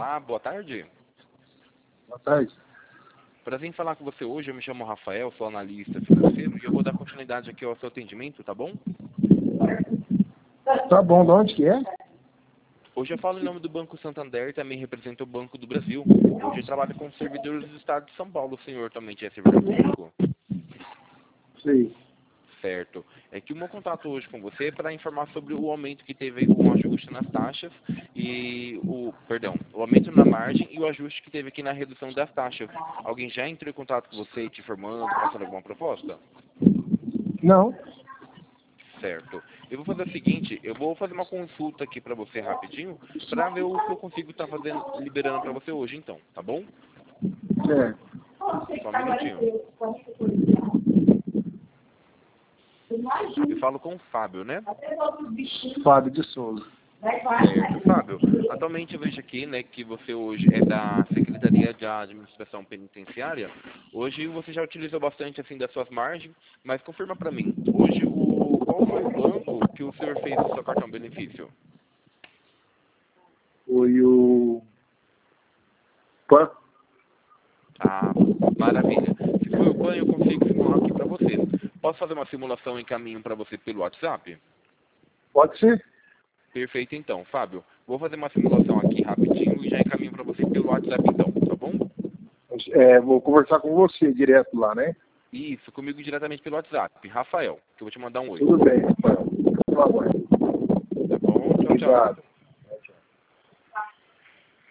Olá, boa tarde. Boa tarde. Prazer em falar com você hoje. Eu me chamo Rafael, sou analista financeiro e eu vou dar continuidade aqui ao seu atendimento, tá bom? Tá bom, de onde que é? Hoje eu falo em nome do Banco Santander e também represento o Banco do Brasil. Hoje eu trabalho com servidores do estado de São Paulo. O senhor também é servidor público? Sei. Certo. É que o meu contato hoje com você é para informar sobre o aumento que teve aí com o ajuste nas taxas e o aumento na margem e o ajuste que teve aqui na redução das taxas. Alguém já entrou em contato com você te informando, passando alguma proposta? Não. Certo. Eu vou fazer o seguinte, eu vou fazer uma consulta aqui para você rapidinho, para ver o que eu consigo estar liberando para você hoje então, tá bom? É. Só um minutinho. Eu falo com o Fábio, né? Fábio de Souza. Certo. Fábio, atualmente eu vejo aqui, né, que você hoje é da Secretaria de Administração Penitenciária. Hoje você já utilizou bastante, assim, das suas margens, mas confirma para mim, hoje, qual foi o banco que o senhor fez o seu cartão benefício? Foi o PAN. Ah, maravilha. Se foi o PAN, eu consigo simular aqui para você. Posso fazer uma simulação em caminho para você pelo WhatsApp? Pode ser? Perfeito, então. Fábio, vou fazer uma simulação aqui rapidinho e já encaminho para você pelo WhatsApp, então, tá bom? Vou conversar com você direto lá, né? Isso, comigo diretamente pelo WhatsApp. Rafael, que eu vou te mandar um oi. Tudo bem, Rafael. Tá bom. Tá bom? Tchau, tchau. Obrigado.